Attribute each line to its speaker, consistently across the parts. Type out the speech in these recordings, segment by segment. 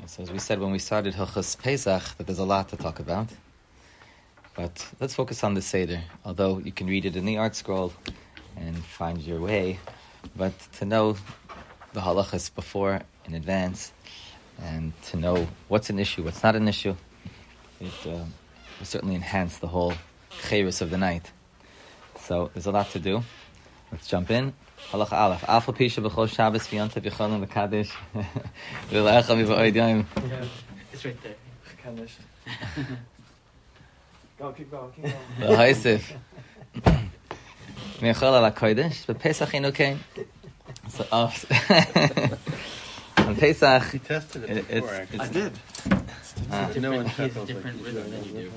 Speaker 1: So as we said when we started Hilchos Pesach, that there's a lot to talk about. But let's focus on the Seder, although you can read it in the Art Scroll and find your way. But to know the halachas before, in advance, and to know what's an issue, what's not an issue, it will certainly enhance the whole chayrus of the night. So there's a lot to do. Let's jump in. Halacha Aleph. Afal Pisha b'chol Shabbos v'yontav yicholim v'kadosh v'le'echa miva'od yom.
Speaker 2: It's right there.
Speaker 3: Kadosh. Go, keep going.
Speaker 1: V'haisif. V'yachol ala kodesh v'pesach inu kein. So on Pesach,
Speaker 4: He tested it before, actually.
Speaker 3: I did.
Speaker 4: No one
Speaker 2: He has a
Speaker 4: chuckles
Speaker 2: different
Speaker 4: like
Speaker 2: rhythm than you do.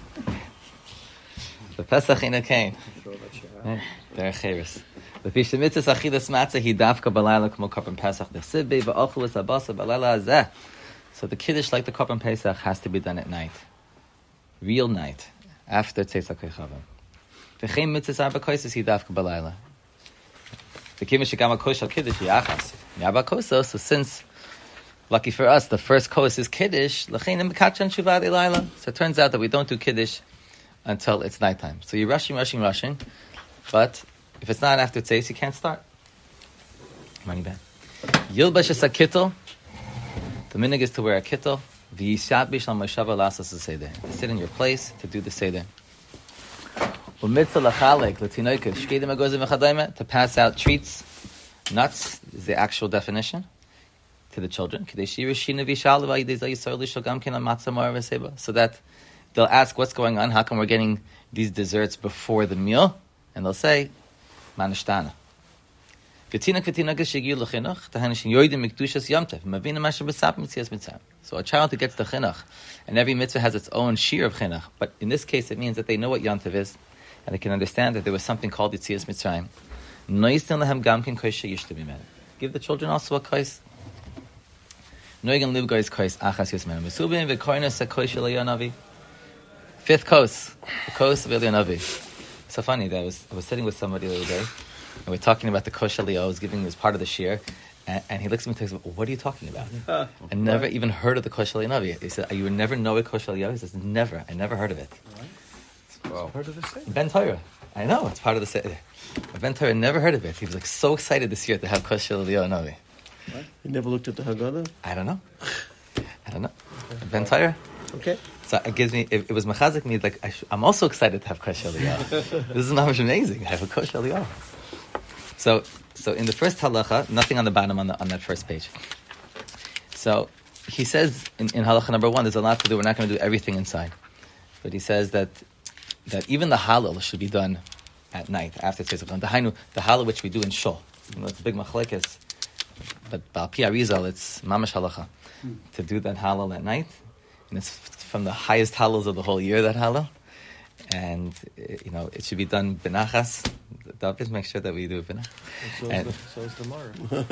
Speaker 1: the Pesach inu kein. There chayrus. The Pisha Mitzvah Achilas Matzah Hi Dafka Balayla K'mo Korban Pesach Nechsibbi V'Ochel Abasa Balayla Azeh. So the Kiddush, like the Korban Pesach, has to be done at night, real night, after Tzeitzah Kechavim. V'chein Mitzvah Arba Kosos Hi Dafka Balayla. The Kiddush Shigama Kosh Al Kiddush Yachas Yarba Kosos. So since, lucky for us, the first Kos is Kiddush, L'chein Mekachan Shuvad Elayla. So it turns out that we don't do Kiddush until it's nighttime. So you're rushing, but if it's not after Tzeis, you can't start. Money back. Yilbash is a kittel. The minig is to wear a kittel. V'yishad b'shal mashava lasas the seder. To sit in your place to do the seder. U'mitzah lachalek l'tinoika shkedim agozim v'chadayme. To pass out treats, nuts is the actual definition to the children. So that they'll ask what's going on. How come we're getting these desserts before the meal? And they'll say, Manishtana. So a child who gets the chinuch, and every mitzvah has its own shir of chinuch, but in this case it means that they know what Yom Tov is, and they can understand that there was something called Yitzias Mitzrayim. Give the children also a kais. Fifth kos, the kos of Eliyahu. So funny that I was sitting with somebody the other day, and we're talking about the Kosh Aliyah. I was giving as part of the shir, and he looks at me and says, "What are you talking about?" I never even heard of the Kosh Aliyah Navi. He said, "You would never know a Kosh Aliyah?" He says, "Never. I never heard of it."
Speaker 3: Wow. It's part of the Seder.
Speaker 1: Ben Torah. I know it's part of the Seder. Ben Torah never heard of it. He was like so excited this year to have Kosh Aliyah Navi.
Speaker 4: What? You never looked at the Haggadah?
Speaker 1: I don't know. Ben Torah.
Speaker 4: Okay.
Speaker 1: So it gives me. It was mechazik me like I'm also excited to have Kosh Aliyah. This is not amazing. I have a Kosh Aliyah. So in the first halacha, nothing on the bottom on that first page. So he says in halacha number 1, there's a lot to do. We're not going to do everything inside, but he says that even the halal should be done at night after tzeitzah. The halal which we do in shul. It's a big machlekes, but Bal Pi Arizal, it's mamash halacha to do that halal at night. And it's from the highest halals of the whole year, that halal. And, it should be done benachas. David, make sure that we do it benachas.
Speaker 3: So is the Mara.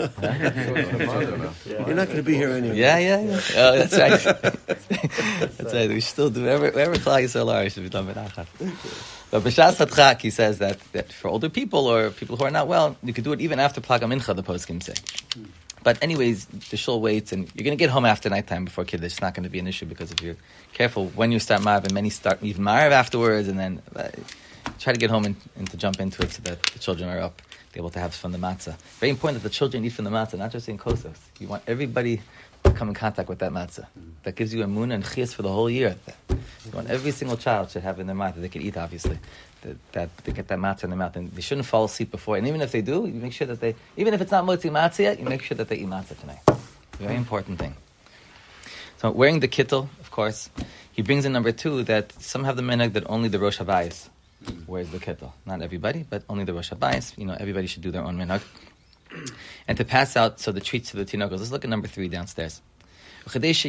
Speaker 4: You're not going to be here anyway.
Speaker 1: Yeah. Oh, that's right. That's right. We should still do wherever Klal Yisrael are, it should be done benachas. But B'shas Hadchak, he says that for older people or people who are not well, you could do it even after Plag HaMincha, the poskim say. But anyways, the shul waits, and you're going to get home after nighttime before Kiddush. It's not going to be an issue because if you're careful when you start Marav, and many start even Marav afterwards, and then try to get home and to jump into it so that the children are up, be able to have from the matzah. Very important that the children eat from the matzah, not just in Kosos. You want everybody to come in contact with that matzah. That gives you emunah and chiyas for the whole year. You want every single child should have in their mouth that they can eat, obviously. That they get that matzah in their mouth, and they shouldn't fall asleep before. And even if they do, you make sure that even if it's not motzi matzah yet, you make sure that they eat matzah tonight. Very important thing. So wearing the kittel, of course, he brings in number 2 that some have the minhag that only the Rosh Habayis wears the kittel. Not everybody, but only the Rosh Habayis. Everybody should do their own minhag. And to pass out the treats to the tinokos. Let's look at number 3 downstairs. As the Rav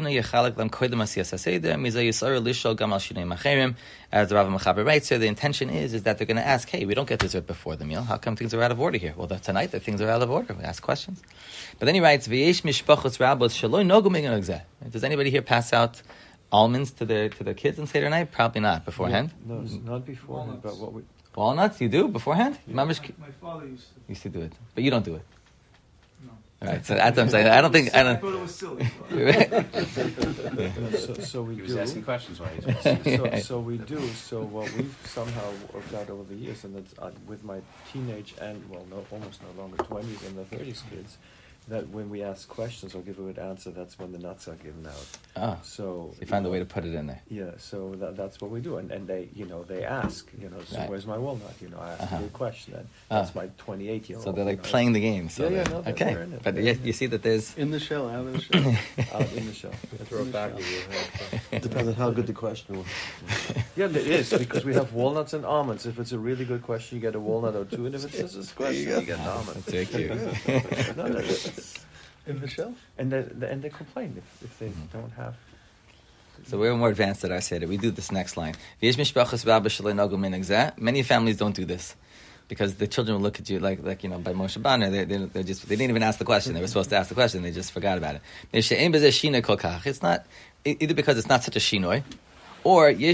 Speaker 1: Mechaber writes here, the intention is that they're going to ask, hey, we don't get dessert before the meal. How come things are out of order here? Well, tonight things are out of order. We ask questions. But then he writes, does anybody here pass out almonds to their kids on Seder night? Probably not. Beforehand?
Speaker 3: No, not beforehand, but what we...
Speaker 1: Walnuts? You do? Beforehand?
Speaker 5: My father used to
Speaker 1: do it. But you don't do it?
Speaker 5: No.
Speaker 1: Right. So that's what I'm saying. I don't.
Speaker 2: thought it was silly.
Speaker 3: So we
Speaker 5: He was
Speaker 3: do.
Speaker 5: asking questions while he was
Speaker 3: So we do. So what we've somehow worked out over the years, and it's with my teenage and almost no longer 20s and the 30s kids, that when we ask questions or give a good answer, that's when the nuts are given out.
Speaker 1: Oh,
Speaker 3: So
Speaker 1: you find a way to put it in there.
Speaker 3: Yeah, so that's what we do, and they they ask, so
Speaker 1: Right.
Speaker 3: where's my walnut? I ask
Speaker 1: Uh-huh.
Speaker 3: a good question, and
Speaker 1: Ah.
Speaker 3: that's my 28-year-old.
Speaker 1: So they're like playing the game. So
Speaker 3: Yeah,
Speaker 1: they're-
Speaker 3: no, they're
Speaker 1: okay.
Speaker 3: in it.
Speaker 1: But
Speaker 3: They're
Speaker 1: you,
Speaker 3: in it.
Speaker 1: you see that there's.
Speaker 4: In the shell, out of the shell.
Speaker 3: out in the show.
Speaker 2: Throw it back at you.
Speaker 4: It depends on how good the question was.
Speaker 3: Yeah, it is, because we have walnuts and almonds. If it's a really good question, you get a walnut or two, and if it's just a question, you get an almond.
Speaker 1: That's very cute.
Speaker 3: No, that's-
Speaker 4: In the shell?
Speaker 3: and they complain if they don't have.
Speaker 1: So we're more advanced at our Seder. We do this next line. Many families don't do this because the children will look at you like by Moshe Banner. They didn't even ask the question. They were supposed to ask the question. They just forgot about it. It's not either because it's not such a shinoi, or meaning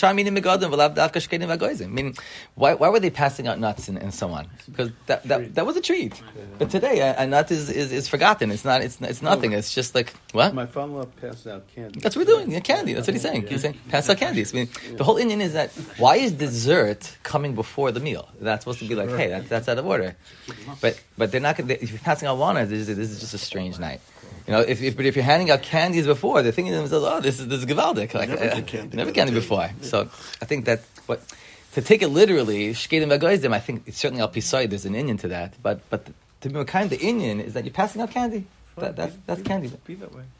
Speaker 1: why were they passing out nuts and so on? Because that was a treat. But today a nut is forgotten. It's nothing. It's just like what?
Speaker 4: My father-in-law passed out candy.
Speaker 1: That's what we're doing. Yeah, candy. That's what he's saying. He's saying pass out candies. The whole Indian is that why is dessert coming before the meal? That's supposed to be like, hey, that's out of order. But they're not. If you're passing out walnuts, this is just a strange night. If you're handing out candies before, they're thinking to themselves, oh, this is gewaldic. Like, never candy before. So I think that to take it literally, shkedim v'goizim, I think it's certainly al pisai. There's an Indian to that, but to be kind of the Indian is that you're passing out candy. That's candy.
Speaker 3: Be that way.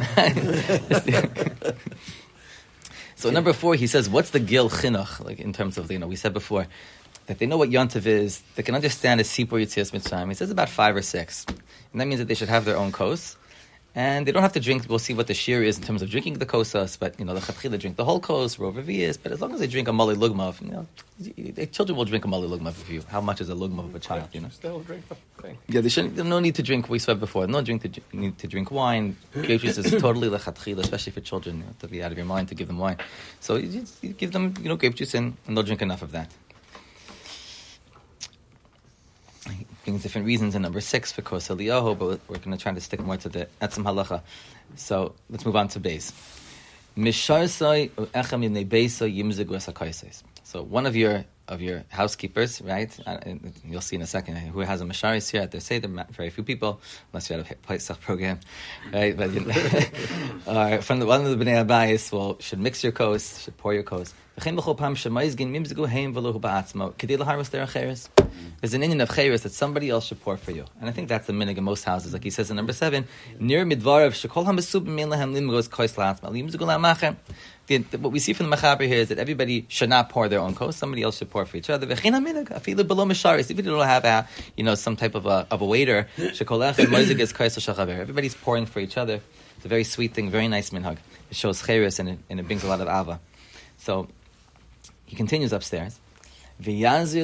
Speaker 1: So number 4, he says, what's the gil chinuch, like in terms of, we said before, that they know what Yontiv is, they can understand a Sipur Yitzias Mitzrayim. He says about 5 or 6. And that means that they should have their own kos. And they don't have to drink, we'll see what the shir is in terms of drinking the kosas, but, the chatchila drink the whole kos, rov revius, but as long as they drink a mali lugmav, the children will drink a mali lugmav for you. How much is a lugmav of a child,
Speaker 3: Still drink the thing.
Speaker 1: Yeah, there's no need to drink, we said before, need to drink wine. Grape juice is totally lechatchila, especially for children, to be out of your mind to give them wine. So you give them, grape juice and they'll drink enough of that. Brings different reasons in number 6 for Kos Eliyahu, but we're going to try to stick more to the Etzem Halacha. So let's move on to Beis. So one of your housekeepers, right? And you'll see in a second who has a Misharis here at their Seder. Very few people, unless you had a Pesach program, right? But from one of the Bnei Abayis should mix your kos, should pour your kos. There's an Indian of cheres that somebody else should pour for you, and I think that's the minhag in most houses. Like he says in number 7, near midvarav shekol hamasub mein lahem limgos kos la'atzma limzugul ha'machem. What we see from the Mechaber here is that everybody should not pour their own kos. Somebody else should pour for each other. V'chein haminhag afilu below misharis. If you don't have some type of a waiter, shekol echem moizig es kos l'shachaver. Everybody's pouring for each other. It's a very sweet thing, very nice minhag. It shows cheres and it brings a lot of ava. So he continues upstairs. The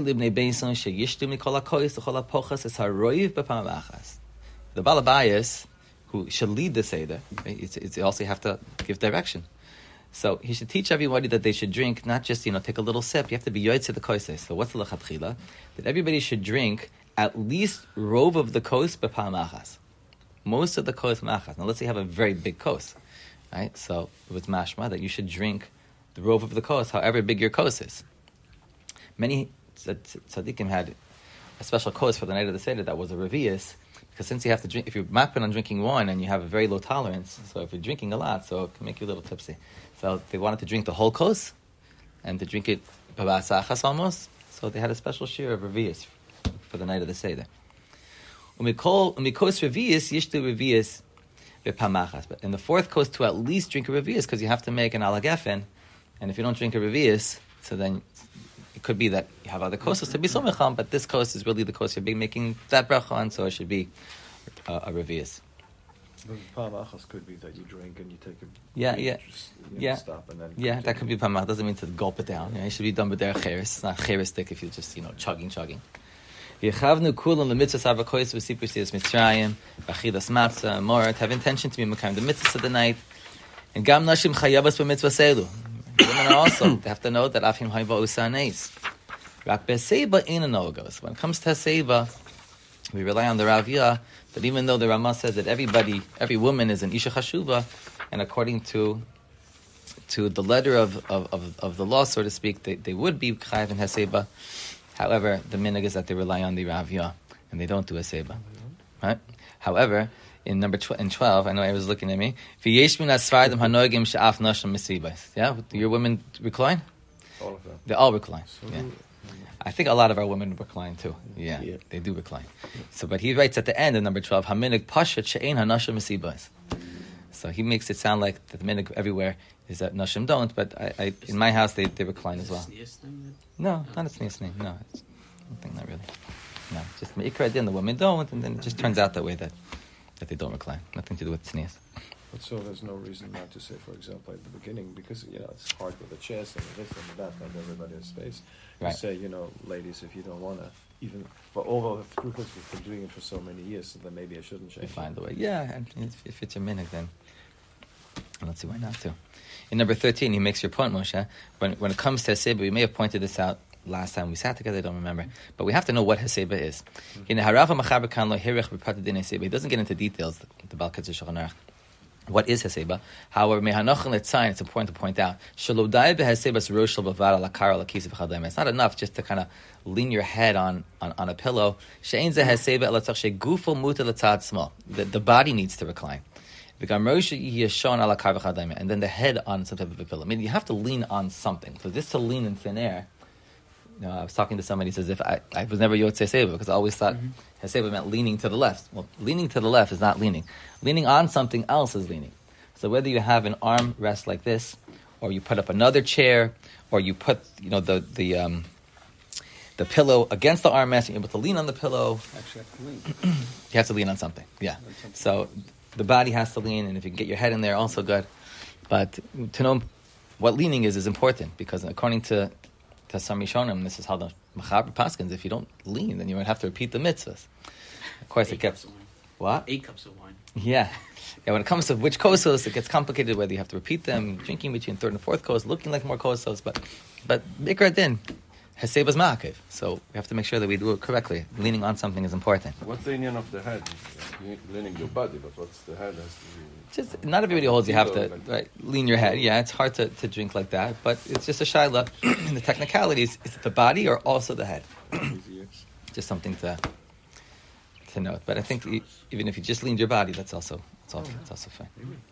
Speaker 1: Balabayas, who should lead the Seder, it's also you have to give direction. So he should teach everybody that they should drink, not just, take a little sip. You have to be yoytze the koises. So what's the lechatchila? That everybody should drink at least rov of the kos b'pam achas. Most of the kos machas. Now let's say you have a very big kos, right? So it was mashma that you should drink the rov of the kos, however big your kos is. Many tzaddikim had a special kos for the night of the Seder that was a revius, because since you have to drink, if you're mapping on drinking wine and you have a very low tolerance, so if you're drinking a lot, so it can make you a little tipsy. So they wanted to drink the whole kos, and to drink it b'basachas almost, so they had a special shir of revius for the night of the Seder. Umikos revius, yishtu revius b'pamachas. But in the 4th kos, to at least drink a revius, because you have to make an alagefen, and if you don't drink a revius, so then it could be that you have other kosas to be somecham, but this kos is really the kos you're making that bracha on, so it should be a revius.
Speaker 3: The pamachas could be that you drink and you take a stop and then
Speaker 1: that could be pamach. Doesn't mean to gulp it down. It should be done with their cheres. It's not cherestic if you just chugging. Yechavnu kulam the mitzvahs avakoyis v'sipur siyas mitzrayim v'achilas matzah more. Have intention to be mekayim the mitzvahs of the night, and gam nashim chayavas b'mitzvah selu. Women are also, they have to know that afim hayva usaneis. Rak be'seiba ain't a no goes. When it comes to seiba, we rely on the Raviyah that even though the Ramah says that every woman is an Isha Chashuva, and according to the letter of the law, so to speak, they would be Chayav and Haseba. However, the minhag is that they rely on the Ravya, and they don't do Haseba. Right? However, in number 12, I know I was looking at me. Yeah, do your women recline?
Speaker 3: All of them.
Speaker 1: They all recline.
Speaker 3: So
Speaker 1: Yeah. I think a lot of our women recline too. Yeah, they do recline. So, but he writes at the end of number 12, Haminig Pashat She'ein Hanashim Mesibas. So he makes it sound like that the minig everywhere is that Nashim don't, but I in my house they recline as well. No, not a sneeze thing. No, I think not really. No, just Ikra Din, the women don't, and then it just turns out that way that they don't recline. Nothing to do with sneeze.
Speaker 3: But so there's no reason not to say, for example, at the beginning, because it's hard with the chairs and this and that, and everybody has space. You
Speaker 1: Right.
Speaker 3: say, ladies, if you don't want to, even, but although the truth is we've been doing it for so many years, so then maybe I shouldn't
Speaker 1: You
Speaker 3: change.
Speaker 1: find a way. Yeah, and if it's a minute, then I don't see why not to. In number 13, he makes your point, Moshe. When it comes to Haseba, we may have pointed this out last time we sat together, I don't remember. But we have to know what Haseba is. He doesn't get into details, the Baal Ketzir Shulchan Aruch. What is Haseba? However, it's important to point out, it's not enough just to kind of lean your head on a pillow. The body needs to recline. And then the head on some type of a pillow. I mean, you have to lean on something. So just to lean in thin air, I was talking to somebody who says, if I was never Yotzei Haseba because I always thought Haseba meant leaning to the left. Well, leaning to the left is not leaning. Leaning on something else is leaning. So whether you have an arm rest like this, or you put up another chair, or you put the pillow against the armrest, and you're able to lean on the pillow.
Speaker 4: Actually, have to lean.
Speaker 1: You have to lean on something. Yeah. So the body has to lean, and if you can get your head in there, also good. But to know what leaning is important, because according to some Rishonim, this is how the Machaber Paskins, if you don't lean, then you might have to repeat the mitzvahs. Of course, it gets... What?
Speaker 6: 8 cups of wine.
Speaker 1: Yeah. When it comes to which kosos, it gets complicated, whether you have to repeat them, drinking between third and fourth kos, looking like more kosos, but Ikra Din, Haseba's Ma'akev. So we have to make sure that we do it correctly. Leaning on something is important.
Speaker 2: What's the union of the head? Leaning your body, but what's the head has to be...
Speaker 1: Just not everybody holds you have to lean your head. Yeah, it's hard to drink like that, but it's just a shaila. The technicalities, is it the body or also the head? Just something to note. But I think even if you just leaned your body, that's also fine.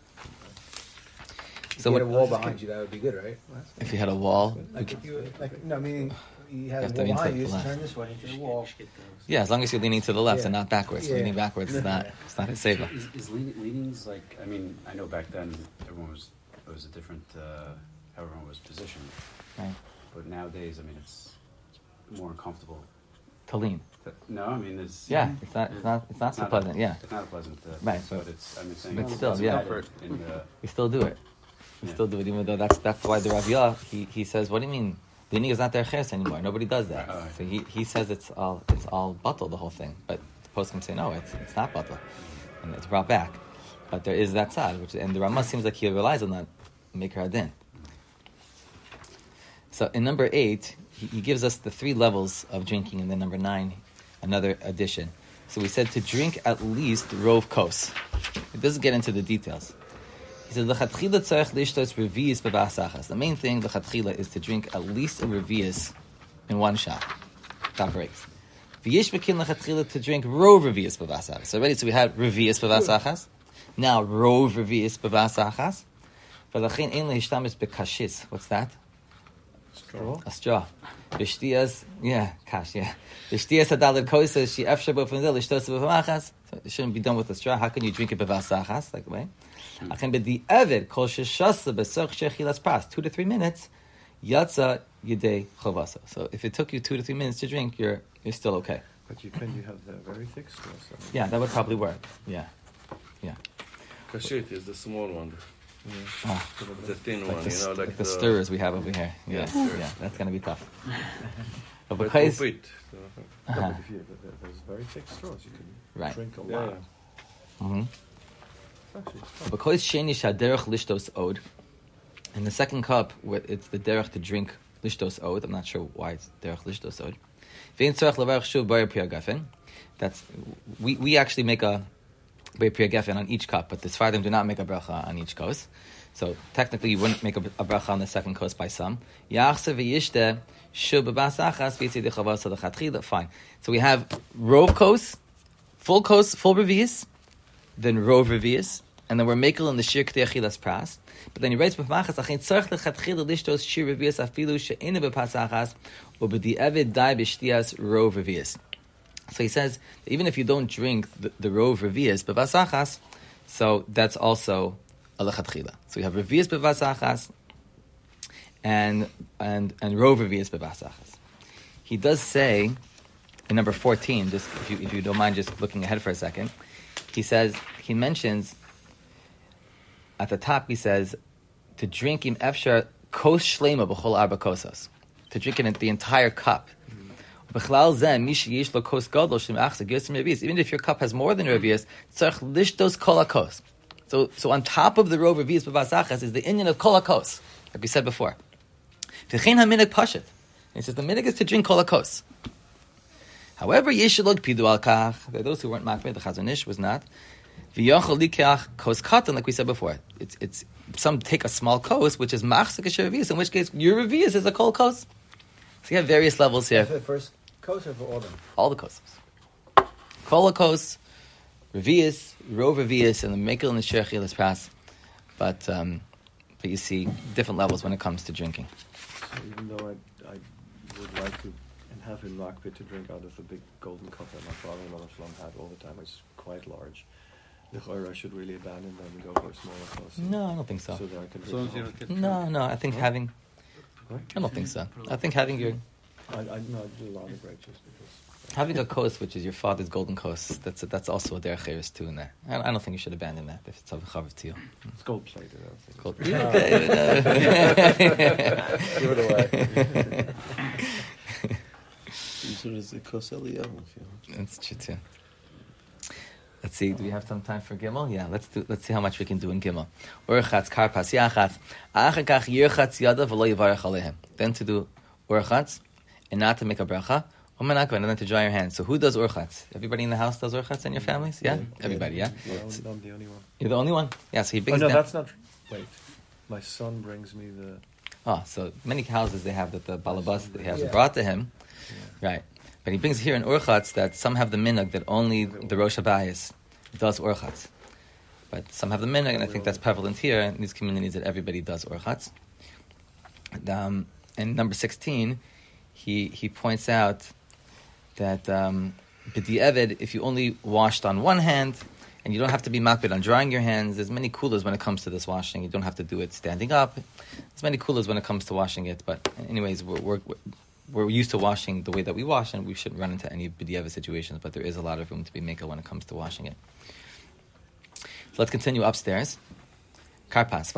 Speaker 7: If you had a wall behind you, that would be good, right?
Speaker 1: If you had a wall,
Speaker 7: meaning you had
Speaker 1: have
Speaker 7: a
Speaker 1: to
Speaker 7: wall
Speaker 1: lean to
Speaker 7: behind
Speaker 1: the
Speaker 7: you, just
Speaker 1: left.
Speaker 7: turn this way into the wall.
Speaker 1: yeah, as long as you're leaning to the left
Speaker 7: Yeah.
Speaker 1: and not backwards.
Speaker 7: Yeah.
Speaker 1: Leaning backwards is not a seva.
Speaker 5: Is leanings like, I mean, I know back then it was a different, how everyone was positioned.
Speaker 1: Right.
Speaker 5: But nowadays, I mean, it's more uncomfortable.
Speaker 1: To lean.
Speaker 5: No, I mean, it's...
Speaker 1: Yeah, it's not so pleasant. Yeah,
Speaker 5: It's not a pleasant...
Speaker 1: Right.
Speaker 5: So it's, I'm saying...
Speaker 1: But
Speaker 5: it's
Speaker 1: still, yeah.
Speaker 5: comfort in the...
Speaker 1: we still do it. We still do it, even though that's why the Rav Yah, he says, what do you mean? Leaning is not their ches anymore. Nobody does that.
Speaker 5: Right.
Speaker 1: So he says it's all batal, the whole thing. But the poskim say no, it's not batal, and it's brought back. But there is that side, and the Ramah seems like he relies on that maker adin. So in number 8, he gives us the 3 levels of drinking, and then number 9, another addition. So we said to drink at least rov kos. It doesn't get into the details. He says, "L'chatchila tzarech lishtos revius b'vasachas." The main thing, l'chatchila, is to drink at least a revius in one shot. That breaks. V'yesh b'kin l'chatchila to drink rov revius b'vasachas. So already, so we had revius b'vasachas. Now rov revius b'vasachas. V'lachin ein lehishtamis b'kashis. What's that?
Speaker 3: Straw?
Speaker 1: A straw. V'shtiyas, kash, V'shtiyas hadalid kosas she efshar b'fundil lishtos b'vamachas. So it shouldn't be done with a straw. How can you drink it b'vasachas, like the way? Achem b'di evid kol sheshasa b'soch shechilas pras. 2 to 3 minutes. Yatsa yidei chovasa. So if it took you 2 to 3 minutes to drink, you're still okay.
Speaker 3: But you have the very thick straws.
Speaker 1: Yeah, that would probably work. Yeah.
Speaker 2: Kashit is the small one,
Speaker 1: Oh,
Speaker 2: the thin
Speaker 1: like
Speaker 2: one,
Speaker 1: like the stirrers we have over here. Yeah, that's going to be tough. But
Speaker 2: But
Speaker 1: because,
Speaker 2: of it.
Speaker 3: No, but if you there's very thick straws, you can
Speaker 1: Right.
Speaker 3: drink a
Speaker 2: Yeah,
Speaker 3: lot.
Speaker 1: Mhm.
Speaker 3: It's actually fun.
Speaker 1: Because sheni shaderech lishtos od, in the second cup, it's the derech to drink lishtos od. I'm not sure why it's derech lishtos od. That's we actually make a Ber Priya Geffen on each cup, but the Sfardim do not make a bracha on each kos. So technically, you wouldn't make a bracha on the second kos by some. Fine. So we have rov kos, full revius, then rov revius, and then we're making in the shir k'tei achilas pras. But then he writes b'machas achin tzarich lechatchila lishtos shir revius afilu she'ina b'pasachas u'b'di'evid dai b'shtias rov revius. So he says that even if you don't drink the rov revius b'vasachas, so that's also a lechatchila. So you have revius b'vasachas and rov revius b'vasachas. He does say in number 14, just if you don't mind just looking ahead for a second, he mentions at the top, he says to drink im efshar kos shlema b'chol arba kosos, to drink it in the entire cup. Even if your cup has more than revius, so on top of the rov revius b'vasachas is the inyan of kol hakos, like we said before. He says the minig is to drink kol hakos. However, yeshulog pidu al kach. Those who weren't makbid, the Chazon Ish was not. V'yochel likach kos katan, like we said before. It's some take a small kos, which is machzik revius, in which case your revius is a kol kos. So you have various levels here.
Speaker 7: For the first kos or for all of them?
Speaker 1: All the kos. Kol kos, revius, rov revius, and the mekel and the shir chilas pras. But you see different levels when it comes to drinking.
Speaker 3: So even though I would like to and have him makbid to drink out of the big golden cup that my father-in-law Shalom had all the time, which is quite large, the chayra I should really abandon them and go for a smaller kos.
Speaker 1: No, I don't think so.
Speaker 3: So that I can
Speaker 4: As long as you
Speaker 3: drink
Speaker 4: don't
Speaker 3: more.
Speaker 4: get
Speaker 1: No, I think having... I don't think so. I think having your...
Speaker 3: I do a lot of bread just because.
Speaker 1: Having a kos, which is your father's golden kos, that's also a derech cheres too in there. I don't think you should abandon that if it's a chaver to you.
Speaker 3: It's gold plated, I think.
Speaker 1: Gold-
Speaker 3: Give it away.
Speaker 4: Use it as a kos eliyah.
Speaker 1: That's true too. Let's see. Do we have some time for Gimel? Yeah. Let's see how much we can do in Gimel. Urchatz karpas yachatz. Achakach yirchatz yada v'lo yivarech alehem. Then to do urchatz and not to make a bracha. And then to dry your hands. So who does urchatz? Everybody in the house does urchatz in your families? Yeah? Everybody, yeah?
Speaker 3: I'm the only one.
Speaker 1: You're the only one? Yeah, so he brings
Speaker 3: no,
Speaker 1: down...
Speaker 3: that's not... Wait. My son brings me the...
Speaker 1: Oh, so many houses they have that the balabas they have brought to him.
Speaker 3: Yeah.
Speaker 1: Right. But he brings here in urchatz that some have the minhag that only the Rosh Habayis does urchatz. But some have the minhag, and I think that's prevalent here in these communities that everybody does urchatz. And number 16, he points out that b'di'evid, if you only washed on one hand, and you don't have to be makbid on drying your hands, there's many kulas when it comes to this washing. You don't have to do it standing up. There's many kulas when it comes to washing it. But anyways, we're used to washing the way that we wash, and we shouldn't run into any b'di'evid situations. But there is a lot of room to be makel when it comes to washing it. So let's continue upstairs. Karpas.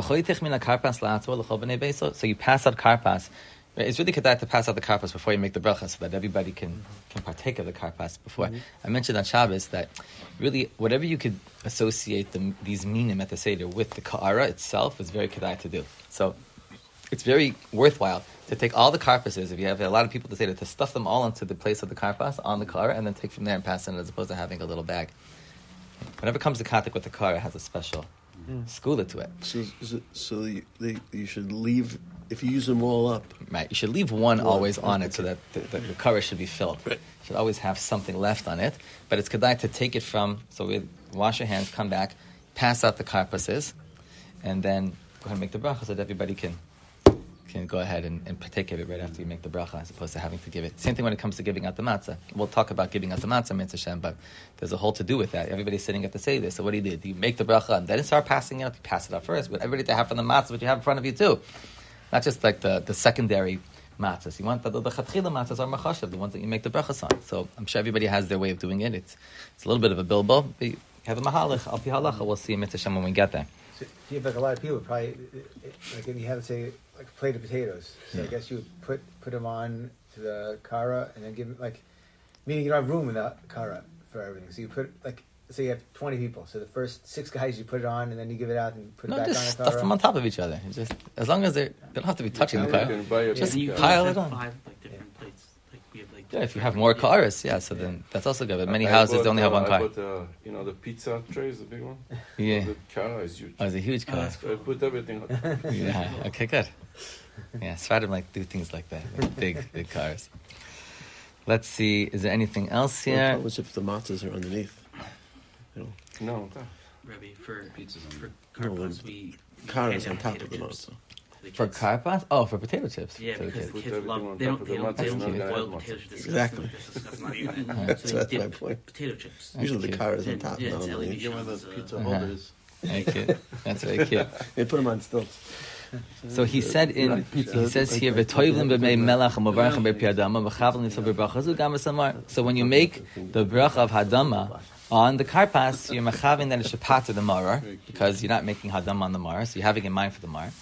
Speaker 1: So you pass out karpas. It's really kedai to pass out the karpas before you make the bracha, so that everybody can partake of the karpas before. Mm-hmm. I mentioned on Shabbos that really whatever you could associate these minim at the seder with the ka'ara itself is very kedai to do. So it's very worthwhile to take all the karpases, if you have a lot of people to seder, to stuff them all into the place of the karpas on the ka'ara, and then take from there and pass it, as opposed to having a little bag. Whenever it comes to katik with the ka'ara, it has a special skula to it.
Speaker 4: So you should leave, if you use them all up.
Speaker 1: Right, you should leave one always on it, so that the kara should be filled. Right. You should always have something left on it. But it's kedai to take it from, so we wash your hands, come back, pass out the karpases, and then go ahead and make the bracha, so that everybody can go ahead and partake of it right after you make the bracha, as opposed to having to give it. Same thing when it comes to giving out the matzah. We'll talk about giving out the matzah, Mitzvah Shem, but there's a whole to do with that. Everybody's sitting at the seder, so what do? You make the bracha, and then start passing it out. You pass it out first, but everybody to have from the matzah what you have in front of you too. Not just like the secondary matzahs. You want the chatchila matzahs are machashav, the ones that you make the brachas on. So I'm sure everybody has their way of doing it. It's a little bit of a bilbo. But you have a mahalach, al pi halacha. We'll see Mitzvah Shem when we get there.
Speaker 7: So, you have like a lot of people probably, like if you have, say, like a plate of potatoes. So I guess you would put them on to the kara and then give them, like, meaning you don't have room in the kara for everything. So you put, like, say you have 20 people. So the first 6 guys you put it on and then you give it out and put it back on the kara.
Speaker 1: Just stuff them on top of each other. Just as long as they don't have to be touching the kara.
Speaker 2: You can buy a
Speaker 1: Just
Speaker 2: big
Speaker 6: you
Speaker 2: kara.
Speaker 1: pile
Speaker 6: have
Speaker 1: it on.
Speaker 6: 5 like different plates. Like we have like
Speaker 1: Yeah, if you have more cars, yeah, so then that's also good. But many houses they only have one
Speaker 2: I
Speaker 1: car.
Speaker 2: bought, the pizza tray is the big one.
Speaker 1: Yeah.
Speaker 2: The car is huge.
Speaker 1: Oh, it's a huge car.
Speaker 2: So I put everything on top.
Speaker 1: Yeah. Okay, good. Yeah, Sfadim like do things like that, like big cars. Let's see. Is there anything else
Speaker 4: What
Speaker 1: here?
Speaker 4: happens if the matzahs are underneath? You know,
Speaker 2: No,
Speaker 6: Rabbi, for
Speaker 5: Pizzas on
Speaker 6: for
Speaker 4: No,
Speaker 6: carpos,
Speaker 4: the
Speaker 6: we
Speaker 4: car
Speaker 6: hand
Speaker 4: is
Speaker 6: out
Speaker 4: on top
Speaker 6: potato
Speaker 4: of the
Speaker 6: chips
Speaker 4: matzah.
Speaker 6: to the
Speaker 1: For
Speaker 6: kids.
Speaker 1: carpas? Oh, for potato chips.
Speaker 6: Yeah,
Speaker 1: For the
Speaker 6: because
Speaker 1: kids.
Speaker 6: the
Speaker 2: Put
Speaker 6: kids
Speaker 2: everything
Speaker 6: love.
Speaker 2: on
Speaker 6: They
Speaker 2: top
Speaker 6: don't.
Speaker 2: of
Speaker 6: They
Speaker 2: the
Speaker 6: don't. They
Speaker 2: matzah,
Speaker 6: don't
Speaker 2: not gonna
Speaker 6: boil
Speaker 2: have
Speaker 6: potatoes. Disgusting.
Speaker 4: Exactly.
Speaker 6: That's disgusting. Not even.
Speaker 4: That's
Speaker 6: So they
Speaker 4: my
Speaker 6: dip
Speaker 4: point.
Speaker 6: potato chips.
Speaker 4: Usually the car is on
Speaker 6: Then-
Speaker 4: top,
Speaker 6: yeah,
Speaker 4: not
Speaker 6: it's
Speaker 4: underneath.
Speaker 6: LED
Speaker 8: Get one of those
Speaker 6: shows,
Speaker 8: pizza
Speaker 1: Uh-huh.
Speaker 8: holders.
Speaker 1: Very cute. That's very cute.
Speaker 4: They put them on stilts.
Speaker 1: So he said he says here v'toivlim b'mei melach u'mavarachim b'pi hadama v'chavlim yisrael b'bracha zu gam v'samar. So when you make the bracha of hadama on the karpas, you're machavin that it should pater the maror because you're not making hadama on the maror, so you're having in mind for the maror.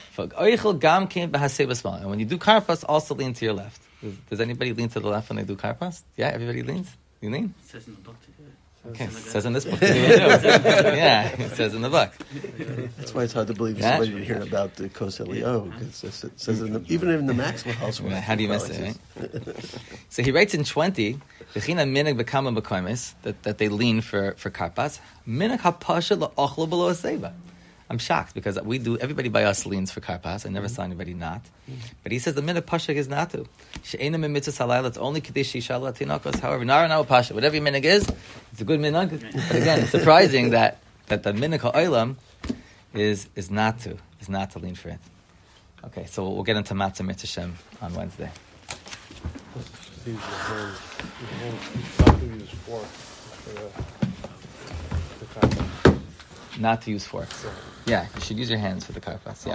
Speaker 1: And when you do karpas, also lean to your left. Does anybody lean to the left when they do karpas? Yeah, everybody leans. You lean?
Speaker 6: It says in the book to do it.
Speaker 1: Okay,
Speaker 6: Something like
Speaker 1: it says
Speaker 6: that.
Speaker 1: in this book. Yeah, it says in the book.
Speaker 4: That's why it's hard to believe
Speaker 1: Yeah.
Speaker 4: somebody didn't hear about the Kos Elio. It says even in the Maxwell household.
Speaker 1: How do you miss it, right? So he writes in 20, "V'china minig bekama bekoimis," that they lean for karpas. Minig hapasha la'ochlo below aseva. I'm shocked because everybody by us leans for karpas. I never saw anybody not. But he says the minig pasha is not to. She'ena mitzvah salayla. It's only kadesh shishala tinokos. However, nara now pasha. Whatever your minig is, it's a good minig. But again, it's surprising that the minig ha'olam is not to lean for it. Okay, so we'll get into Matzah Mitzvah Shem on Wednesday.
Speaker 3: Just use your hands. Not to use fork for the carpet.
Speaker 1: Not to use forks. Yeah, you should use your hands for the karpas. Yeah.